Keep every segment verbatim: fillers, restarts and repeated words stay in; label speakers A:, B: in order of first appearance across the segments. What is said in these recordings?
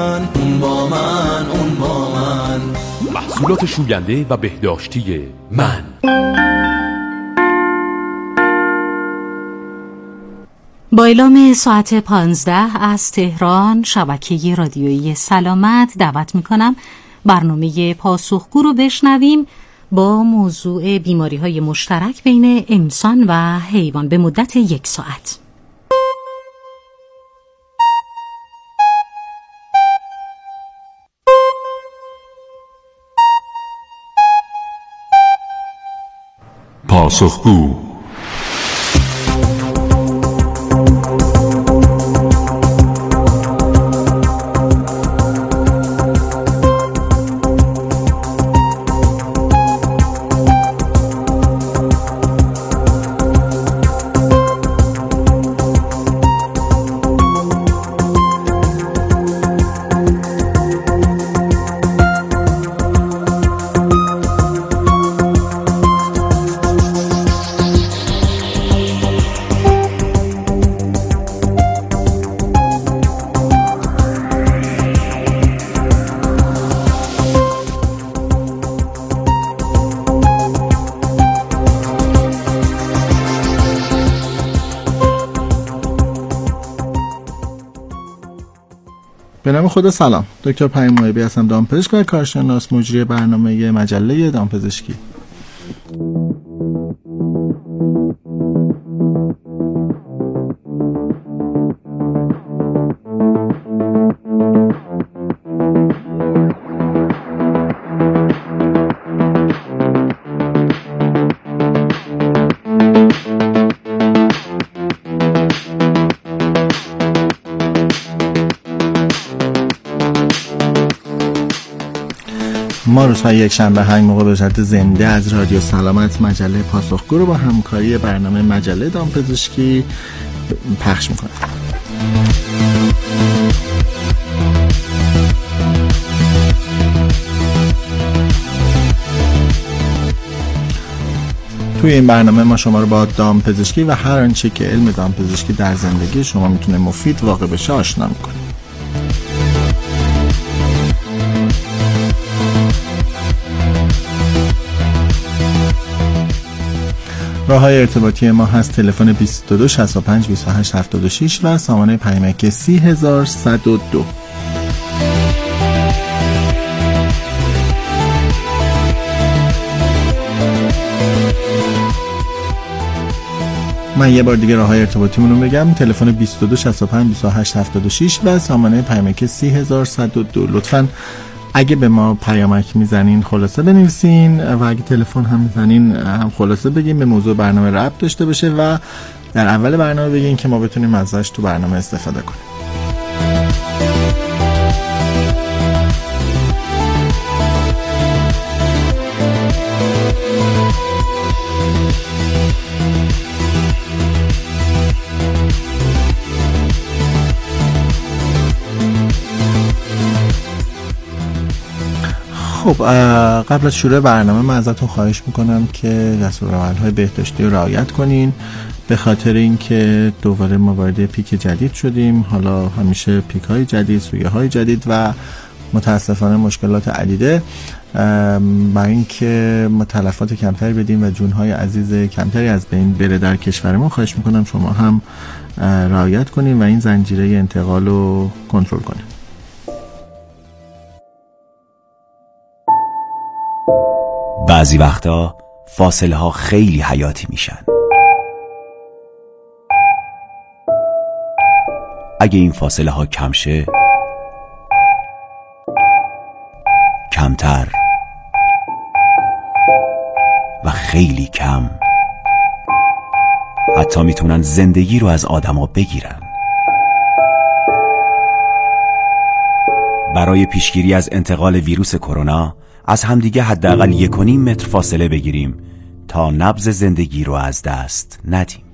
A: اون با من، اون با من.
B: محصولات شوینده و بهداشتی من.
C: با اعلام ساعت پانزده از تهران شبکه رادیویی سلامت دعوت میکنم برنامه پاسخگو رو بشنویم با موضوع بیماری‌های مشترک بین انسان و حیوان به مدت یک ساعت.
D: پاسخگو.
E: به نام خدا. سلام، دکتر پیام محبی هستم، دامپزشک و کارشناس، مجری برنامه مجله دامپزشکی. ما روزهای یک شنبه همین موقع به صورت زنده از رادیو سلامت مجله پاسخگو رو با همکاری برنامه مجله دامپزشکی پخش میکنیم. توی این برنامه ما شما رو با دامپزشکی و هر آنچه که علم دامپزشکی در زندگی شما میتونه مفید واقع بشه آشنا میکنیم. راه‌های ارتباطی ما هست تلفن بیست و دو شصت و پنج بیست و هشت هفتاد و شش و سامانه پیامک سی هزار صد و دو. من یه بار دیگه راه‌های ارتباطیمون رو بگم. تلفن بیست و دو شصت و پنج بیست و هشت هفتاد و شش و سامانه پیامک سی هزار صد و دو. لطفاً اگه به ما پیامک میزنین خلاصه بنویسین و اگه تلفن هم میزنین هم خلاصه بگین، به موضوع برنامه ربط داشته باشه و در اول برنامه بگین که ما بتونیم ازش تو برنامه استفاده کنیم. خب قبل از شروع برنامه من ازتون خواهش میکنم که دستورالعمل‌های بهداشتی رو رعایت کنین، به خاطر اینکه دوباره ما وارد پیک جدید شدیم. حالا همیشه پیک های جدید، سویه های جدید و متاسفانه مشکلات عدیده. برای اینکه ما تلفات کمتری بدیم و جونهای عزیز کمتری از بین بره در کشورمون، خواهش میکنم شما هم رعایت کنین و این زنجیره انتقال رو کنترل کنین.
F: بعضی وقتا فاصله ها خیلی حیاتی میشن. اگه این فاصله ها کم شه، کمتر و خیلی کم، حتی میتونن زندگی رو از آدما بگیرن. برای پیشگیری از انتقال ویروس کرونا از همدیگه حداقل یک و نیم متر فاصله بگیریم تا نبض زندگی رو از دست ندیم.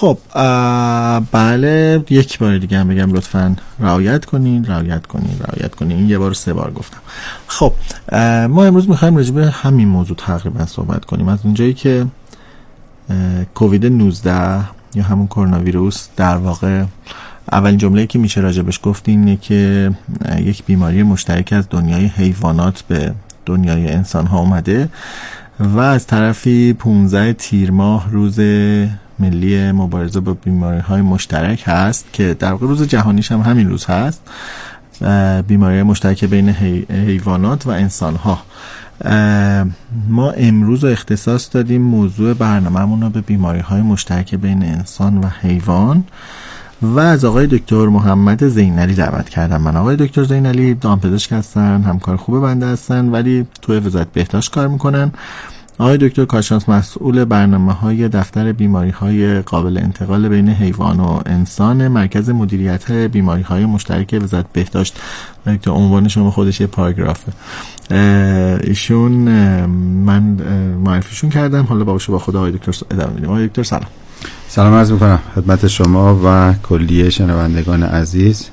E: خب بله، یک بار دیگه هم بگم لطفاً رعایت کنین رعایت کنین رعایت کنین. این یه بار سه بار گفتم. خب ما امروز میخوایم راجع به همین موضوع تقریبا صحبت کنیم، از اونجایی که کووید نوزده یا همون کرونا ویروس در واقع اولین جمله‌ای که میشه راجبش گفت اینه که یک بیماری مشترک از دنیای حیوانات به دنیای انسان ها اومده و از طرفی پانزده تیر ماه روز ملی مبارزه با بیماری های مشترک هست که در واقع روز جهانیش هم همین روز هست، بیماری مشترک بین حی... حیوانات و انسان ها. ما امروز اختصاص دادیم موضوع برنامه‌مون رو به بیماری های مشترک بین انسان و حیوان و از آقای دکتر محمد زینعلی دعوت کردم. من آقای دکتر زینعلی دامپزشک هستن، همکار خوب بنده هستن ولی تو وزارت بهداشت کار میکنن. آقای دکتر کارشناس مسئول برنامه‌های دفتر بیماری‌های قابل انتقال بین حیوان و انسان، مرکز مدیریت بیماری‌های مشترک وزارت بهداشت. دکتر عنوان شما خودش یه پاراگرافه. ایشون من معرفیشون کردم، حالا باشه با خدا آقای دکتر ادامه میدیم. آقای دکتر سلام.
D: سلام عرض میکنم خدمت شما و کلیه شنوندگان عزیز.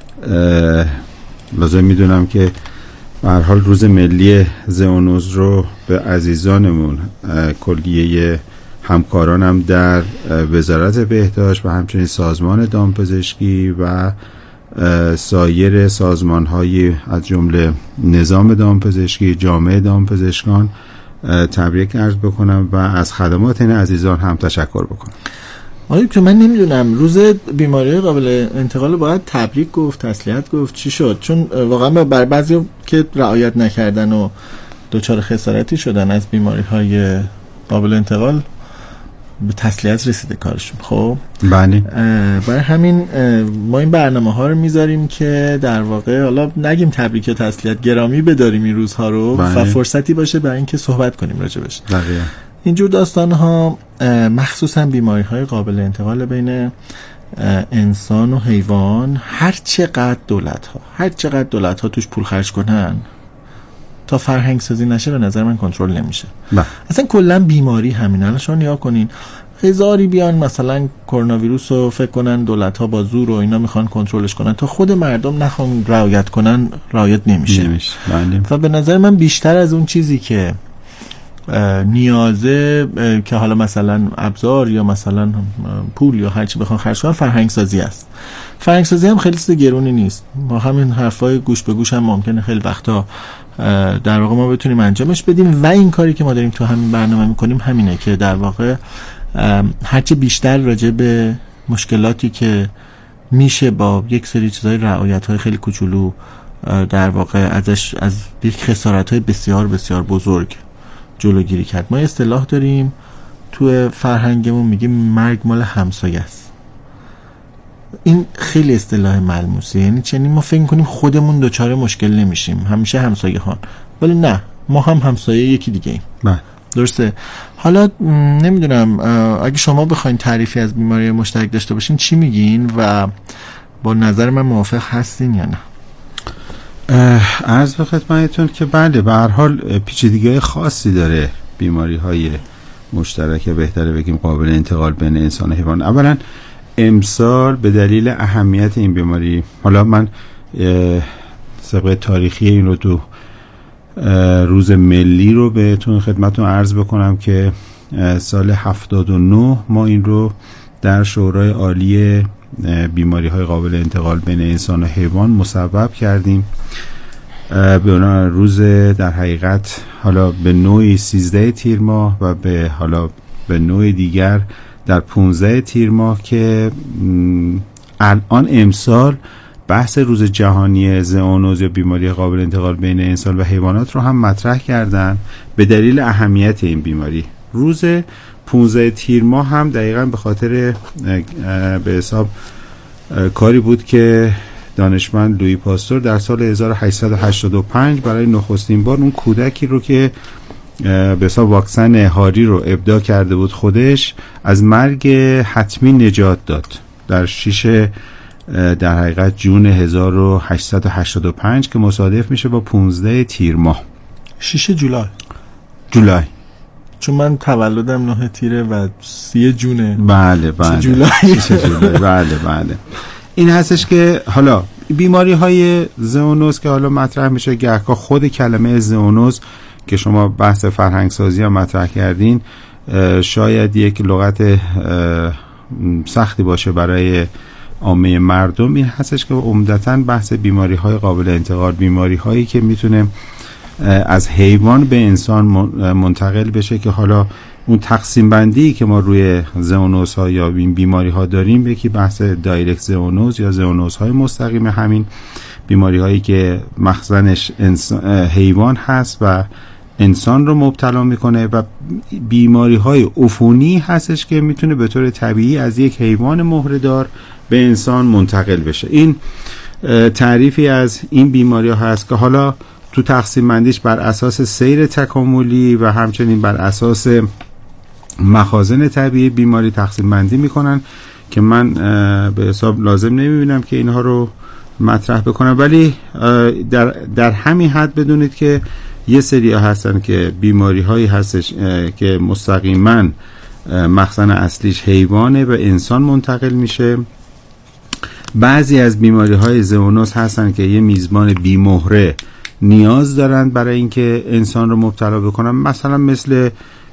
D: لازم میدونم که به هر حال روز ملی زئونوز رو به عزیزانمون کلیه همکارانم در وزارت بهداشت و همچنین سازمان دامپزشکی و سایر سازمان‌های از جمله نظام دامپزشکی، جامعه دامپزشکان تبریک عرض بکنم و از خدمات این عزیزان هم تشکر بکنم.
E: آیا که من نمیدونم روز بیماری قابل انتقال باید تبریک گفت، تسلیت گفت، چی شد؟ چون واقعا بر بعضی که رعایت نکردن و دچار خسارتی شدن از بیماری های قابل انتقال به تسلیت رسیده کارشون. خب
D: بله،
E: برای همین ما این برنامه ها رو میذاریم که در واقع حالا نگیم تبریک و تسلیت، گرامی بداریم این روزها رو و فرصتی باشه برای اینکه صحبت کنیم راجبش.
D: بله.
E: اینجور داستان ها مخصوصا بیماری های قابل انتقال بین انسان و حیوان، هر چقدر دولت ها هر چقدر دولت ها توش پول خرج کنن تا فرهنگ سازی نشه به نظر من کنترل نمیشه.
D: با.
E: اصلا کلا بیماری همین. الان شما نگاه کنین هزاری بیان مثلا کرونا ویروس رو فکر کنن دولت ها با زور و اینا میخوان کنترلش کنن، تا خود مردم نخوان رعایت کنن رعایت نمیشه, نمیشه. و به نظر من بیشتر از اون چیزی که نیازه که حالا مثلا ابزار یا مثلا پول یا هر چی بخوان خرج کنن، فرهنگ سازی است. فرهنگ سازی هم خیلی چیز گرونی نیست. با همین حرفای گوش به گوش هم ممکنه خیلی وقتا در واقع ما بتونیم انجامش بدیم و این کاری که ما داریم تو همین برنامه میکنیم همینه که در واقع هرچه بیشتر راجع به مشکلاتی که میشه با یک سری چیزای رعایت‌های خیلی کوچولو در واقع ازش از یک خسارت‌های بسیار بسیار بزرگ جلوگیری کرد. ما اصطلاح داریم تو فرهنگمون میگیم مرگ مال همسایه است. این خیلی اصطلاح ملموسه. یعنی چنین ما فکر کنیم خودمون دوچاره مشکل نمیشیم، همیشه همسایه هان، ولی نه، ما هم همسایه یکی دیگه ایم.
D: نه
E: درسته. حالا نمیدونم اگه شما بخواین تعریفی از بیماری مشترک داشته باشین چی میگین و با نظر من موافق هستین یا نه؟
D: عرض به خدمتتون که بله، به هر حال پیچیدگی‌های خاصی داره بیماری های مشترک، بهتره بگیم قابل انتقال بین انسان و حیوان. اولا امسال به دلیل اهمیت این بیماری، حالا من سابقه تاریخی این رو تو روز ملی رو بهتون خدمتتون عرض بکنم که سال هفتاد و نه ما این رو در شورای عالی بیماری های قابل انتقال بین انسان و حیوان مصوب کردیم. به اون روز در حقیقت حالا به نوعی سیزده تیر ماه و به حالا به نوع دیگر در پانزده تیر ماه که الان امسال بحث روز جهانی زئونوز یا بیماری قابل انتقال بین انسان و حیوانات رو هم مطرح کردن به دلیل اهمیت این بیماری. روز پانزده تیر ماه هم دقیقاً به خاطر به حساب کاری بود که دانشمند لویی پاستور در سال هزار و هشتصد و هشتاد و پنج برای نخستین بار اون کودکی رو که به حساب واکسن هاری رو ابداع کرده بود خودش از مرگ حتمی نجات داد در شش در حقیقت جون هزار و هشتصد و هشتاد و پنج که مصادف میشه با پانزده تیر ماه.
E: شش جولای
D: جولای
E: چون من تولدم نه تیره و سی جونه.
D: بله بله
E: جولای.
D: بله بله این هستش که حالا بیماری های زئونوز که حالا مطرح میشه، گهگاه خود کلمه زئونوز که شما بحث فرهنگ سازی هم مطرح کردین شاید یک لغت سختی باشه برای عامه مردم. این هستش که عمدتاً بحث بیماری های قابل انتقال، بیماری هایی که میتونه از حیوان به انسان منتقل بشه، که حالا اون تقسیم بندی که ما روی زئونوز ها یا این بیماری ها داریم، یکی بحث دایرکت زئونوز یا زئونوز های مستقیم، همین بیماری هایی که مخزنش حیوان هست و انسان رو مبتلا میکنه، و بیماری های عفونی هستش که میتونه به طور طبیعی از یک حیوان مهره‌دار به انسان منتقل بشه. این تعریفی از این بیماری ها هست که حالا تو تقسیم بندیش بر اساس سیر تکاملی و همچنین بر اساس مخازن طبیعی بیماری تقسیم بندی میکنن که من به حساب لازم نمیبینم که اینها رو مطرح بکنم، ولی در, در همین حد بدونید که یه سری ها هستن که بیماری هایی هستش که مستقیما مخزن اصلیش حیوانه و انسان منتقل میشه. بعضی از بیماری های زئونوز هستن که یه میزبان بیمهره نیاز دارن برای اینکه انسان رو مبتلا بکنن، مثلا مثل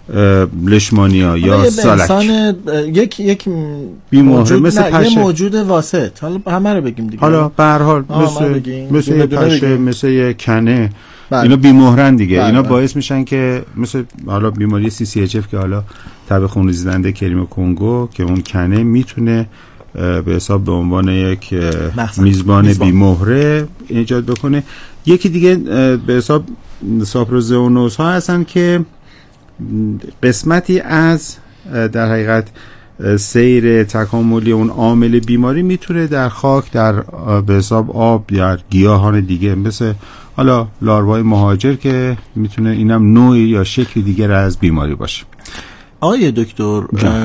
D: لشمانیا یا سالک.
E: یک یک
D: بیمهره مثل پشه،
E: یه موجود واسط، حالا همه رو بگیم دیگه،
D: حالا به هر حال مثل مثل یه پشه، مثل یه کنه، بله. اینا بیمهرن دیگه، بله. اینا باعث میشن که مثل حالا بیماری سی سی اچ اف که حالا تب خونریزنده کریم کنگو که اون کنه میتونه به حساب به عنوان یک میزبان, میزبان. بیمهره ایجاد بکنه. یکی دیگه به حساب ساپروزئونوز ها هستن که قسمتی از در حقیقت سیر تکاملی اون عامل بیماری میتونه در خاک، در به حساب آب یا گیاهان دیگه مثل حالا لاروای مهاجر که میتونه اینم نوعی یا شکلی دیگر از بیماری باشه.
E: آقای دکتر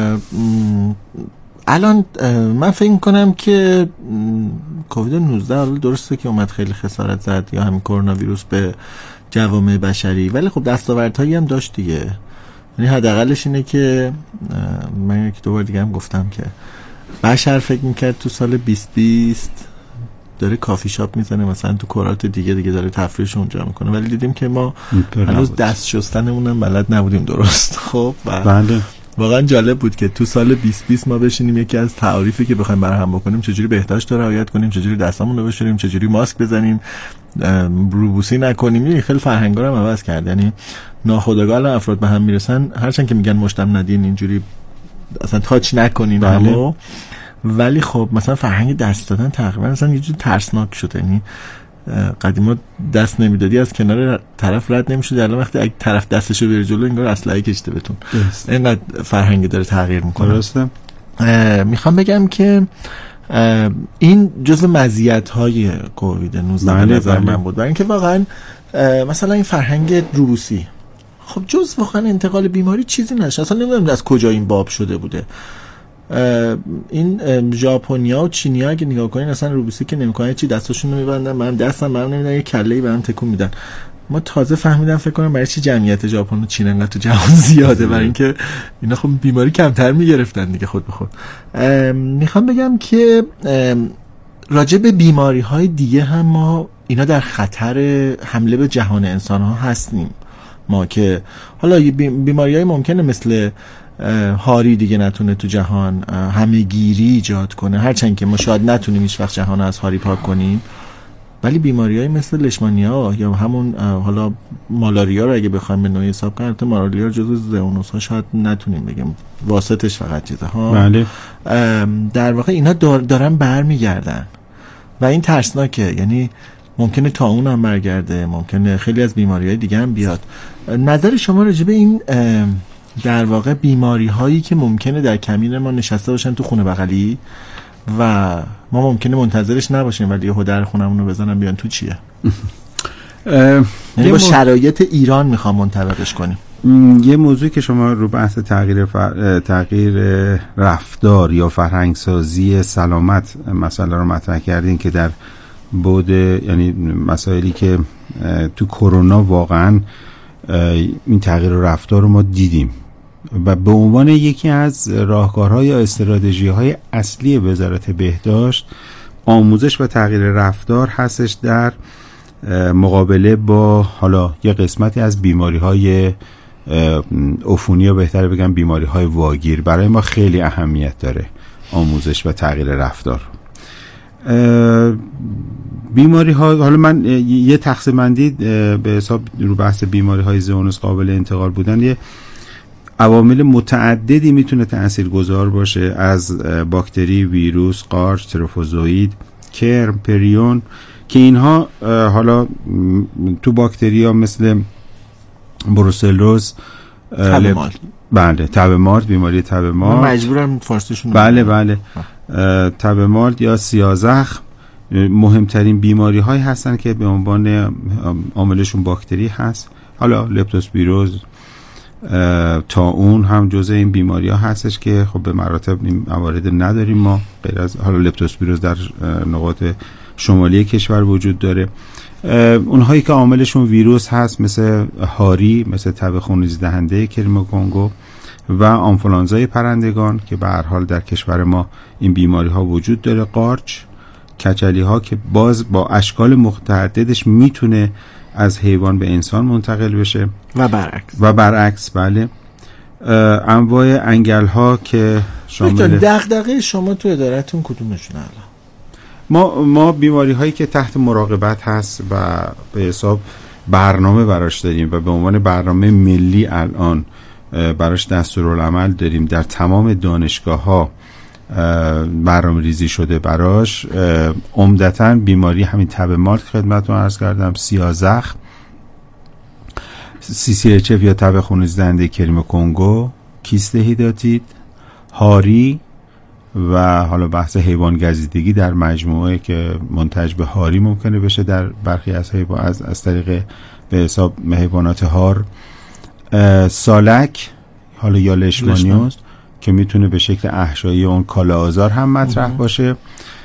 E: الان من فکر کنم که کووید نوزده حالا درسته که اومد خیلی خسارت زد یا همین کرونا ویروس به جوامع بشری، ولی خب دستاوردهایی هم داشت دیگه. یعنی حداقلش اینه که من یک دو بار دیگه هم گفتم که بشر فکر میکرد تو سال بیست بیست داره کافی شاپ میزنه مثلا تو کورات دیگه دیگه داره تفریحش اونجا میکنه، ولی دیدیم که ما هنوز دست شستنمون هم بلد نبودیم درست. خب
D: بله
E: واقعا جالب بود که تو سال بیست بیست ما بشینیم یکی از تعاریفی که بخوایم برهم بکنیم چجوری بهداشت رو رعایت کنیم، چجوری دستامون رو بشوریم، چجوری ماسک بزنیم، روبوسی نکنیم. این خیلی فرهنگا رو هم عوض کرد. یعنی ناخودآگاه افراد به هم میرسن، هرچند که میگن مشتم ندین اینجوری اصلا تاچ نکنین، اما ولی خب مثلا فرهنگ دست دادن تقریبا مثلا یه جور ترسناک شده. یعنی قدیما دست نمیدادی از کنار طرف رد نمیشد، الان وقتی اگه طرف دستشو بره جلو انگار اسلحه کشیده بهتون. اینقدر فرهنگ داره تغییر میکنه.
D: درسته.
E: میخوام بگم که این جزء مزیت‌های کووید نوزده به نظر من بود، برای اینکه واقعا مثلا این فرهنگ روبوسی خب جز واقعا انتقال بیماری چیزی نشه. اصلا نمیدونم از کجا این باب شده بوده. این ژاپنیا و چینیا اگه نگاه کنین اصلا روبوسی که نمیکنن چی دستاشون رو میبندن، من دستم من نمیدن یه کله‌ای برام تکون میدن. ما تازه فهمیدم فکر کنم برای چی جمعیت ژاپن و چین انقدر تو جهان زیاده، برای اینکه اینا خب بیماری کمتر میگرفتن دیگه خود به خود. میخوام بگم که راجع به بیماری های دیگه هم ما اینا در خطر حمله به جهان انسان ها هستیم ما، که حالا بیماری های ممکنه مثل هاری دیگه نتونه تو جهان همه‌گیری ایجاد کنه، هرچند که ما شاید نتونیم هیچ وقت جهان از هاری پاک کنیم، ولی بیماریای مثل لشمانیا یا همون حالا مالاریا رو اگه بخوایم به نوعی حساب کنیم، البته مالاریا جزو زئونوس ها شاید نتونیم بگیم، واسطش فقط چیزه ها.
D: بله.
E: در واقع اینا دار دارن برمیگردن و این ترسناکه. یعنی ممکنه طاعون هم برگرده، ممکنه خیلی از بیماریهای دیگه هم بیاد. نظر شما راجع به این در واقع بیماری هایی که ممکنه در کمین ما نشسته باشن تو خونه بغلی و ما ممکنه منتظرش نباشیم ولی یهو در خونمون رو بزنن بیان تو، چیه؟ یعنی با شرایط ایران میخوام منطبقش کنیم.
D: یه موضوعی که شما رو بحث تغییر فر... تغییر رفتار یا فرهنگ سازی سلامت مسئله رو مطرح کردین که در بعد یعنی مسائلی که تو کرونا واقعا این تغییر رفتار رو ما دیدیم و به عنوان یکی از راهکارهای یا استراتژی‌های اصلی وزارت بهداشت آموزش و تغییر رفتار هستش در مقابله با حالا یه قسمتی از بیماری‌های عفونی یا بهتره بگم بیماری‌های واگیر. برای ما خیلی اهمیت داره آموزش و تغییر رفتار. بیماری ها، حالا من یه تقسیم بندی به حساب رو بحث بیماری های زئونوز قابل انتقال بودن، یه عوامل متعددی میتونه تاثیرگذار باشه، از باکتری، ویروس، قارچ، تروفوزوئید، کرم، پریون، که اینها حالا تو باکتری ها مثل بروسلوز،
E: تب مارد،
D: بله تب مارد، بیماری تب مارد،
E: مجبورم فارسیشون
D: بله بله تب مارد یا سیاه‌زخم مهمترین بیماری هایی هستن که به عنوان عاملشون باکتری هست. حالا لپتوسپیروز، طاعون هم جزء این بیماری ها هستش که خب به مراتب این موارد نداریم ما، غیر از حالا لپتوسپیروز در نقاط شمالی کشور وجود داره. اونهایی که عاملشون ویروس هست مثل هاری، مثل تب خونریزی دهنده کریم کنگو و آنفولانزای پرندگان که به هر حال در کشور ما این بیماری ها وجود داره. قارچ، کچلی ها که باز با اشکال متعددش میتونه از حیوان به انسان منتقل بشه
E: و برعکس
D: و برعکس بله. انواع انگل ها که شامل
E: دغدغه شما تو ادارتون کدومشون الان؟
D: ما ما بیماری هایی که تحت مراقبت هست و به حساب برنامه براش داریم و به عنوان برنامه ملی الان براش دستورالعمل داریم، در تمام دانشگاه ها برنامه ریزی شده براش. عمدتاً بیماری همین تب مارد خدمتتون عرض کردم، سیاه‌زخم، سی سی اچ اف یا تب خونریزی دهنده کریم کنگو، کیست هیداتید، هاری و حالا بحث حیوان گزیدگی در مجموعه که منتج به هاری ممکنه بشه در برخی از حیوان از, از طریق به حساب حیوانات هار. سالک حالا یا لشمانیوس که میتونه به شکل احشایی اون کالا آزار هم مطرح باشه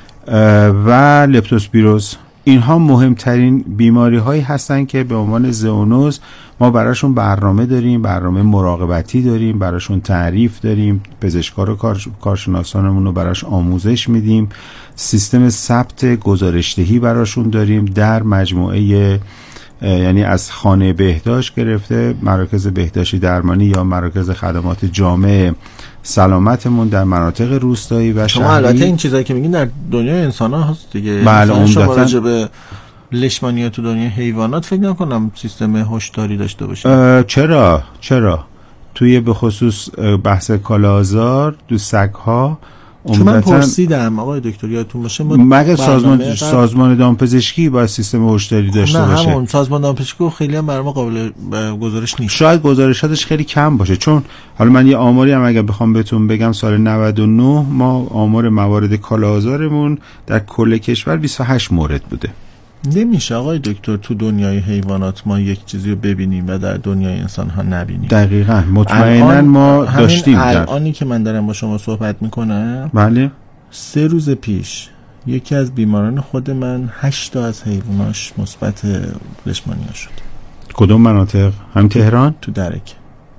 D: و لپتوسپیروز. اینها مهمترین بیماری هایی هستن که به عنوان زئونوز ما براشون برنامه داریم، برنامه مراقبتی داریم، براشون تعریف داریم، پزشکار و کارشناسانمون رو براش آموزش میدیم، سیستم ثبت گزارشدهی براشون داریم در مجموعه، یعنی از خانه بهداشت گرفته مراکز بهداشتی درمانی یا مراکز خدمات جامع سلامتمون در مناطق روستایی و شهری.
E: شما البته این چیزایی که میگین در دنیای انسان ها هست دیگه.
D: بله،
E: شما راجع به لشمانیا تو دنیای حیوانات فکر نکنم سیستم هشداری داشته باشه.
D: چرا چرا توی به خصوص بحث کالازار دو سگ ها
E: چون من پرسیدم آقای دکتر یادتون باشه
D: مگه سازمان سازمان دامپزشکی با سیستم هشداری داشته
E: نه
D: باشه؟
E: همون سازمان دامپزشکی خیلی هم برای ما قابل گزارش نیست.
D: شاید گزارشاتش خیلی کم باشه، چون حالا من یه آماری هم اگه بخوام بهتون بگم سال نود و نه ما آمار موارد کالازارمون در کل کشور بیست و هشت مورد بوده.
E: نمیشه آقای دکتر تو دنیای حیوانات ما یک چیزی رو ببینیم و در دنیای انسان ها نبینیم.
D: دقیقاً مطمئناً ما داشتیم.
E: الانی که من دارم با شما صحبت میکنم
D: بله
E: سه روز پیش یکی از بیماران خود من هشت تا از حیواناش مثبت لشمانیا شد.
D: کدوم مناطق؟ هم تهران؟
E: تو درک.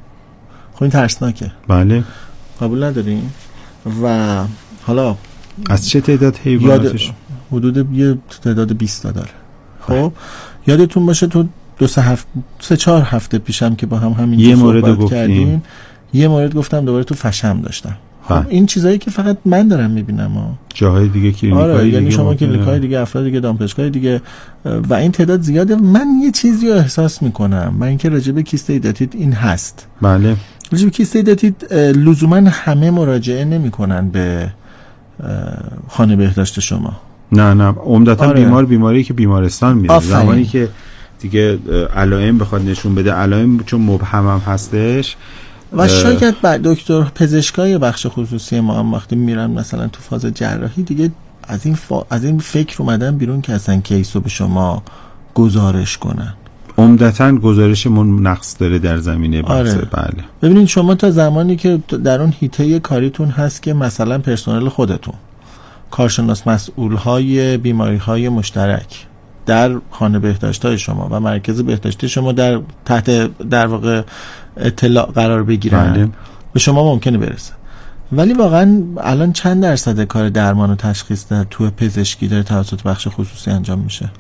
E: خب این ترسناکه.
D: بله.
E: قبول نداریم؟ و حالا
D: از چه تعداد حیواناتش؟
E: حدود یه تعداد بیست تا داره. خب یادتون باشه تو دو سه هفته سه چهار هفته پیشم که با هم همین
D: یه مورد
E: کردیم، یه مورد گفتم دوباره تو فشم داشتم. خب این چیزایی که فقط من دارم میبینم ها.
D: جاهای دیگه کلینیکای
E: آره،
D: دیگه،
E: یعنی شما کلینیکای دیگه، افراد دیگه، دامپزشکای دیگه و این تعداد زیاده. من یه چیزی رو احساس میکنم، من اینکه راجع به کیست هیداتید این هست.
D: بله.
E: راجع به کیست هیداتید لزوما همه مراجعه نمیکنن به خانه بهداشت شما.
D: نه نه عمدتا آره. بیمار بیماری که بیمارستان میره، زمانی که دیگه علائم بخواد نشون بده، علائم چون مبهم هم هستش
E: و شاید بعد دکتر پزشکای بخش خصوصی ما هم وقتی میرن مثلا تو فاز جراحی دیگه از این فا... از این فکر اومدن بیرون که اصلا کیسو به شما گزارش کنن.
D: عمدتا گزارشمون نقص داره در زمینه بحث.
E: آره.
D: بله.
E: ببینید شما تا زمانی که در اون حیطه کاریتون هست که مثلا پرسنل خودتون، کارشناس مسئول‌های بیماری‌های مشترک، در خانه بهداشت‌های شما و مرکز بهداشتی شما در تحت در واقع اطلاع قرار بگیرن بله. به شما ممکنه برسه. ولی واقعا الان چند درصد کار درمان و تشخیص در تو پزشکی داره توسط بخش خصوصی انجام میشه؟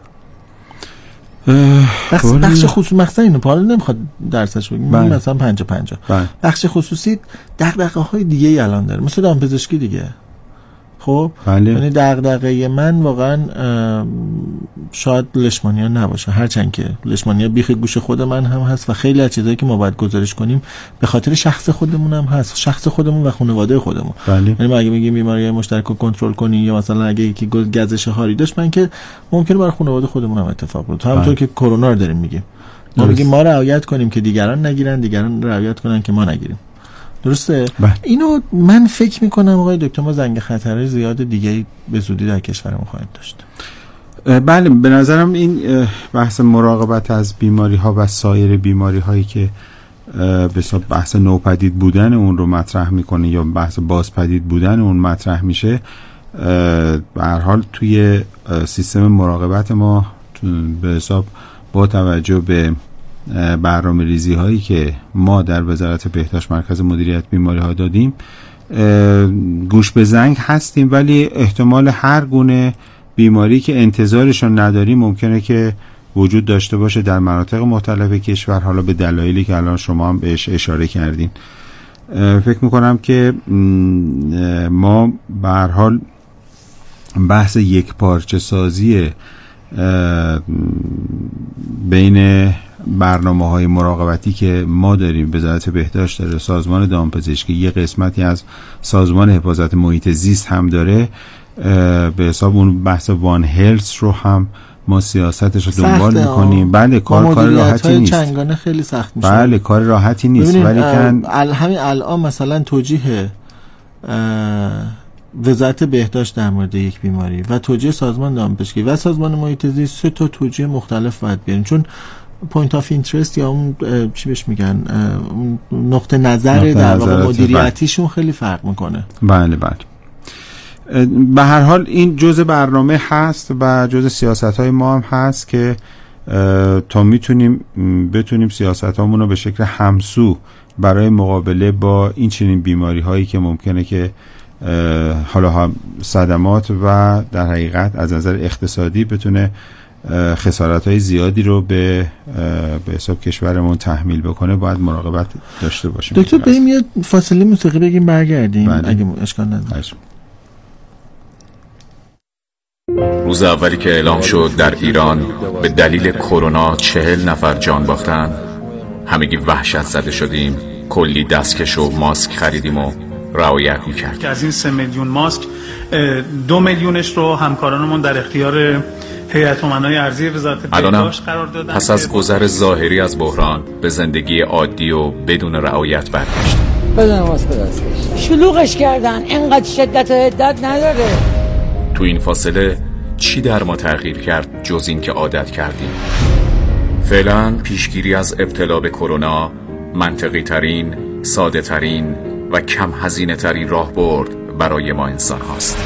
E: بخش, بخش خصوصی مثلا اینو پالا نمیخواد درسش بگیم بله. مثلا پنجاه پنجاه بله. بخش خصوصی دغدغه‌های دیگه ای الان داره، مثل دامپزشکی دیگه. خب یعنی بله. دغدغه من واقعا شاید لشمانیا نباشه، هرچند که لشمانیا بیخ گوش خود من هم هست و خیلی از چیزایی که ما باید گزارش کنیم به خاطر شخص خودمون هم هست، شخص خودمون و خانواده خودمون. بله. یعنی ما اگه میگیم بیماری مشترک رو کنترل کنی یا مثلا اگه یکی گزش هاری داشت، من که ممکنه برای خانواده خودمون هم اتفاق بیفته. همونطور بله. که کرونا رو داریم میگیم، ما میگیم ما رعایت کنیم که دیگران نگیرن، دیگران رعایت کنن که ما نگیریم. درسته؟ بله. اینو من فکر میکنم آقای دکتر ما زنگ خطرهای زیاد دیگه به زودی در کشورمون خواهیم داشت.
D: بله، به نظرم این بحث مراقبت از بیماری ها و سایر بیماری هایی که به حساب بحث نوپدید بودن اون رو مطرح میکنه یا بحث بازپدید بودن اون مطرح میشه، به هر حال توی سیستم مراقبت ما به حساب با توجه به برنامه ریزی هایی که ما در وزارت بهداشت مرکز مدیریت بیماری ها دادیم گوش به زنگ هستیم، ولی احتمال هر گونه بیماری که انتظارشون نداریم ممکنه که وجود داشته باشه در مناطق مختلف کشور، حالا به دلایلی که الان شما هم بهش اشاره کردین. فکر میکنم که ما به هر حال بحث یک پارچه سازی بین برنامه های مراقبتی که ما داریم، وزارت بهداشت داره، سازمان دامپزشکی، یه قسمتی از سازمان حفاظت محیط زیست هم داره، به حساب اون بحث وان هلس رو هم ما سیاستش رو دنبال میکنیم. بله کار کار راحتی نیست،
E: چنگانه خیلی سخت میشه.
D: بله کار راحتی نیست، ولی کن
E: ال همین الان مثلا توجیه وزارت بهداشت در مورد یک بیماری و توجیه سازمان دامپزشکی و سازمان محیط زیست سه تا توجیه مختلف باید بیاریم، چون پوینت آف اینترست یا اون چی بهش میگن نقطه نظر نقطه در واقع مدیریتیشون خیلی فرق میکنه.
D: بله بله. به هر حال این جزء برنامه هست و جزء سیاست‌های ما هم هست که تا میتونیم بتونیم سیاست‌هامون رو به شکل همسو برای مقابله با این چنین بیماری‌هایی که ممکنه که حالا هم صدمات و در حقیقت از نظر اقتصادی بتونه خسارت‌های زیادی رو به به حساب کشورمون تحمیل بکنه، باید مراقبت داشته باشیم.
E: دکتر بریم یه فاصله موسیقی بگیم برگردیم. بله. اگه اشکال نداره.
G: روز اولی که اعلام شد در ایران به دلیل کرونا چهل نفر جان باختن، همگی وحشت زده شدیم. کلی دستکش و ماسک خریدیم و رعایت می‌کردیم.
H: که از این سه میلیون ماسک دو میلیونش رو همکارانمون در اختیار هیئت امنای ارضی وزارت بهداشت قرار دادن.
G: پس از گذر ظاهری از بحران به زندگی عادی و بدون رعایت برگشتیم.
I: بدون ماسک دستکش شلوغش کردن، اینقدر شدت و حدت نداره.
G: تو این فاصله چی در ما تغییر کرد جز این که عادت کردیم؟ فعلا پیشگیری از ابتلا به کرونا منطقی ترین، ساده ترین و کم هزینه ترین راه برد برای ما انسان هاست.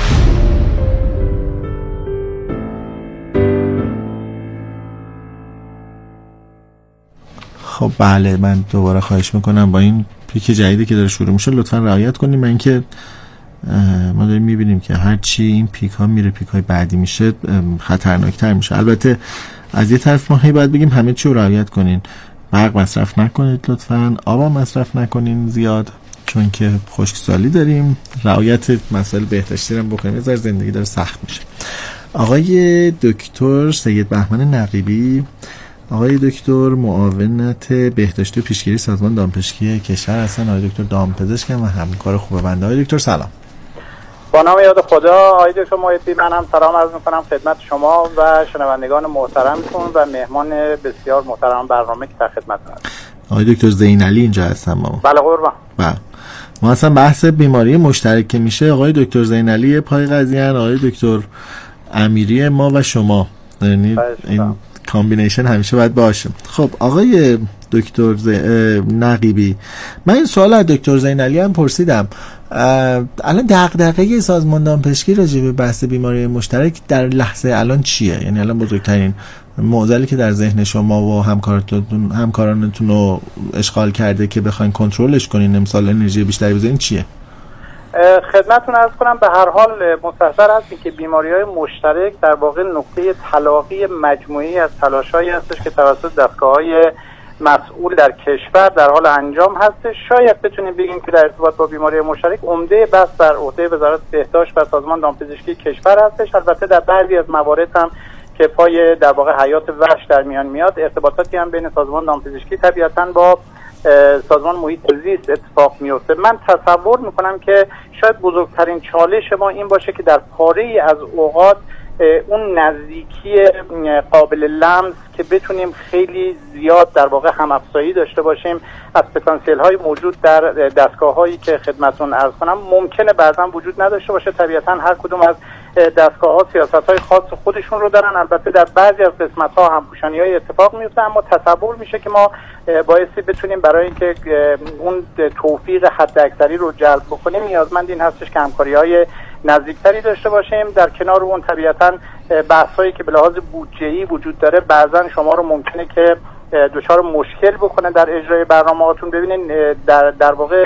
E: خب بله، من دوباره خواهش میکنم با این پیک جدیدی که داره شروع میشه لطفا رعایت کنیم. من اینکه ما داریم میبینیم که هرچی این پیک ها میره پیک های بعدی میشه خطرناکتر میشه. البته از یه طرف ما هی باید بگیم همه چی رو رعایت کنین، برق مصرف نکنید لطفا، آب مصرف نکنین زیاد چون که خشکسالی داریم، رعایت مسائل بهداشتی رو بکنیم، یه ذره زندگی داره سخت میشه. آقای دکتر سید بهمن نقیبی، آقای دکتر معاونت بهداشتی و پیشگیری سازمان دامپزشکی کشور هستن. آقای دکتر دامپزشک و همکار خوب بنده. آقای دکتر سلام.
J: با نام یاد خدا. آقای دکتر محیطی، من هم سلام عرض میکنم خدمت شما و شنوندگان محترمتون و مهمان بسیار محترم برنامه که در خدمتتون هستم.
E: آقای دکتر زینعلی اینجا هستم ما.
J: بله قربان.
E: بله. ما اصلا بحث بیماری مشترک که میشه آقای دکتر زینعلی پای قضیه ان، آقای دکتر امیری ما و شما. یعنی این کامبینیشن همیشه باید باشه. خب آقای دکتر نقیبی، من این سوال از دکتر زینعلی هم پرسیدم. الان دغدغه سازمان دامپزشکی راجع به بحث بیماری مشترک در لحظه الان چیه؟ یعنی الان بزرگترین معضلی که در ذهن شما و همکارانتون همکارانتون رو اشغال کرده که بخواین کنترلش کنین، امسال انرژی بیشتری بذارین، چیه؟
J: خدمتتون عرض کنم به هر حال مستحضر هستیم که بیماری‌های مشترک در واقع نقطه تلاقی مجموعی از تلاش‌هایی هستش که توسط دستگاه‌های مسئول در کشور در حال انجام هستش. شاید بتونیم بگیم که در ارتباط با بیماری مشترک عمده بحث بر عهده وزارت بهداشت و سازمان دامپزشکی کشور هستش. البته در بعضی از موارد هم که پای در واقع حیات وحش در میان میاد، ارتباطاتی هم بین سازمان دامپزشکی طبیعتاً با سازمان محیط زیست اتفاق میفته. من تصور میکنم که شاید بزرگترین چالش ما این باشه که در پاره‌ای از اوقات اون نزدیکی قابل لمس که بتونیم خیلی زیاد در واقع هم افزایی داشته باشیم از پتانسیل های موجود در دستگاه هایی که خدمتون عرض کنم ممکنه بعضا وجود نداشته باشه. طبیعتا هر کدوم از دستگاه ها سیاست های خاص خودشون رو دارن. البته در بعضی از قسمت ها همپوشانی های اتفاق میفته، اما تصور میشه که ما بایستی بتونیم برای اینکه اون توفیق حد اکثری رو جلب بکنیم نیازمند این هستش که همکاری های نزدیکتری داشته باشیم. در کنار اون طبیعتاً بحثایی که به لحاظ بودجه‌ای وجود داره بعضا شما رو ممکنه که دچار مشکل بکنه در اجرای برنامه‌هاتون. ببینین در در واقع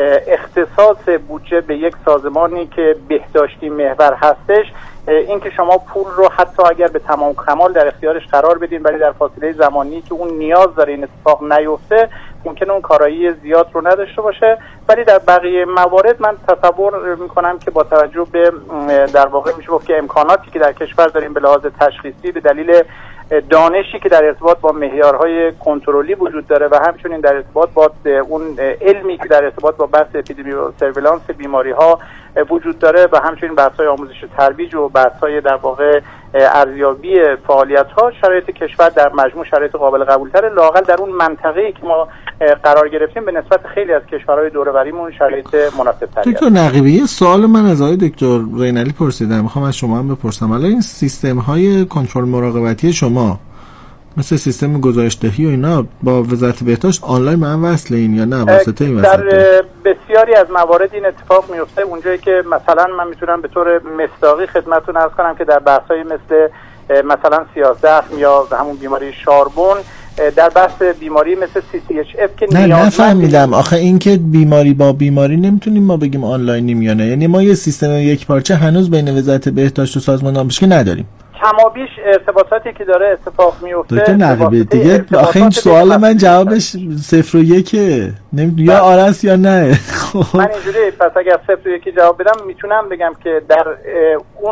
J: اختصاص بودجه به یک سازمانی که بهداشتی محور هستش، این که شما پول رو حتی اگر به تمام کمال در اختیارش قرار بدین ولی در فاصله زمانی که اون نیاز داره این اتفاق نیفته، ممکنه اون کارایی زیاد رو نداشته باشه. ولی در بقیه موارد من تصور میکنم که با توجه به در واقع میشه گفت که امکاناتی که در کشور داریم به لحاظ تشخیصی، به دلیل دانشی که در ارتباط با معیارهای کنترلی وجود داره و همچنین در ارتباط با اون علمی که در ارتباط با بحث اپیدمی و سرویلانس بیماری ها وجود داره و همچنین بحث‌های آموزش ترویج و بحث‌های در واقع ارزیابی فعالیت‌ها، شرایط کشور در مجموع شرایط قابل قبول‌تره. لااقل در اون منطقه‌ای که ما قرار گرفتیم به نسبت خیلی از کشورهای دور و بریمون شرایط مناسب‌تری.
E: دکتر نقیبی، یه سوال من از آقای دکتر زینعلی پرسیدم، می‌خوام از شما هم بپرسم. حالا این سیستم‌های کنترل مراقبتی شما مثل سیستم گزارش‌دهی و اینا با وزارت بهداشت آنلاین من وصل این یا نه واسطه این
J: در بسیاری از موارد این اتفاق میفته. اونجایی که مثلا من میتونم به طور مصداقی خدمتتون عرض کنم که در بحث‌های مثل مثلا سیاه‌زخم یا همون بیماری شاربون، در بحث بیماری مثل سی سی اچ اف که
E: نه نفهمیدم آخه این که بیماری با بیماری نمیتونیم ما بگیم آنلاین یا نه، یعنی ما یه سیستم یک پارچه هنوز بین وزارت بهداشت و سازمان دامپزشکی نداریم.
J: کمابیش ارتباطاتی که داره اتفاق میفته.
E: دکتر نقیبی دیگه آخه این سوال من جوابش صفر و یکه، نمیدونم یا آرس یا نه.
J: من اینجوری پس اگر صفر و یکی جواب بدم میتونم بگم که در اون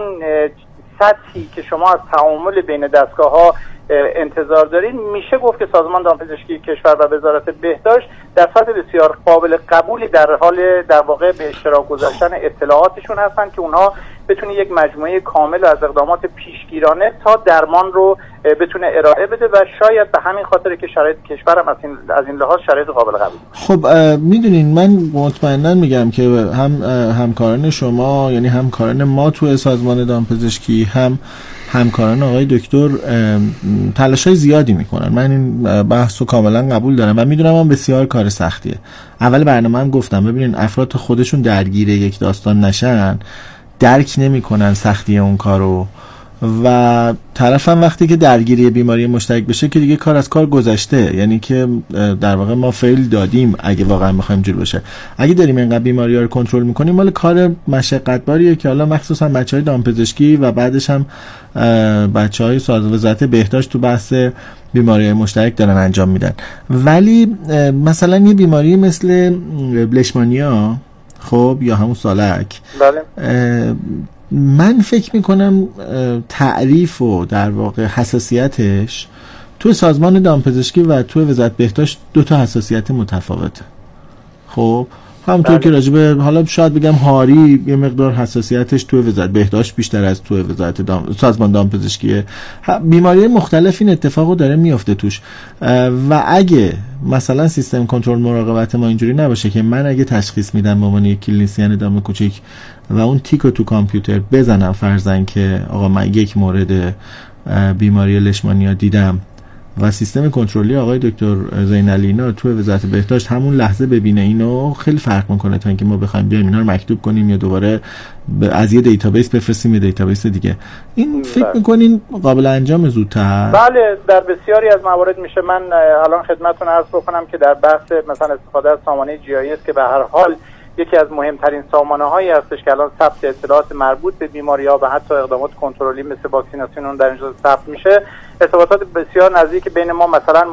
J: سطحی که شما از تعامل بین دستگاه ها انتظار دارین، میشه گفت که سازمان دامپزشکی کشور و وزارت بهداشت در سطح بسیار قابل قبولی در حال در واقع به اشتراک گذاشتن اطلاعاتشون هستن که اونها بتونه یک مجموعه کامل از اقدامات پیشگیرانه تا درمان رو بتونه ارائه بده و شاید به همین خاطر که شرایط کشورم از این از این لحاظ شرایط قابل قبول.
E: خب میدونین من مطمئنا میگم که هم همکاران شما یعنی همکاران ما تو سازمان دامپزشکی هم همکاران آقای دکتر تلاشای زیادی میکنن. من این بحث رو کاملا قبول دارم و میدونم هم بسیار کار سختیه. اول برنامه هم گفتم ببینین افراد خودشون درگیر یک داستان نشن، درک نمیکنن سختی اون کارو و طرفم وقتی که درگیری بیماری مشترک بشه که دیگه کار از کار گذشته، یعنی که در واقع ما فیل دادیم اگه واقعا بخوایم جلو بشه. اگه داریم اینقدر بیماری‌ها رو کنترل میکنیم مال کار مشقت باریه که حالا مخصوصا بچهای دامپزشکی و بعدش هم بچهای سازمان وزارت بهداشت تو بحث بیماری مشترک دارن انجام میدن. ولی مثلا یه بیماری مثل لیشمانیا خب یا همون سالک،
J: بله،
E: من فکر میکنم تعریف و در واقع حساسیتش تو سازمان دامپزشکی و تو وزارت بهداشت دو تا حساسیت متفاوته. خب همونطور که راجبه حالا شاید بگم هاری یه مقدار حساسیتش تو وزارت بهداشت بیشتر از تو وزارت دام... سازمان دامپزشکیه. بیماری مختلف این اتفاقو داره میفته توش و اگه مثلا سیستم کنترل مراقبت ما اینجوری نباشه که من اگه تشخیص میدم به عنوان یک کلینیسین دام کوچیک و اون تیکو تو کامپیوتر بزنم فرضاً که آقا من یک مورد بیماری لشمانیا دیدم و سیستم کنترلی آقای دکتر زینعلی اینا تو وزارت بهداشت همون لحظه ببینه اینو، خیلی فرق میکنه تا اینکه ما بخوایم بیایم اینا رو مکتوب کنیم یا دوباره از یه دیتابیس بفرستیم یه دیتابیس دیگه. این فکر میکنین قابل انجام زودتر؟
J: بله، در بسیاری از موارد میشه. من الان خدمتتون عرض بکنم که در بحث مثلا استفاده از سامانه جی آی اس که به هر حال یکی از مهمترین سامانه هایی هستش که الان ثبت اطلاعات مربوط به بیماری ها و حتی اقدامات کنترلی مثل واکسیناسیون اون در اینجا ثبت میشه، ارتباطات بسیار نزدیک بین ما مثلا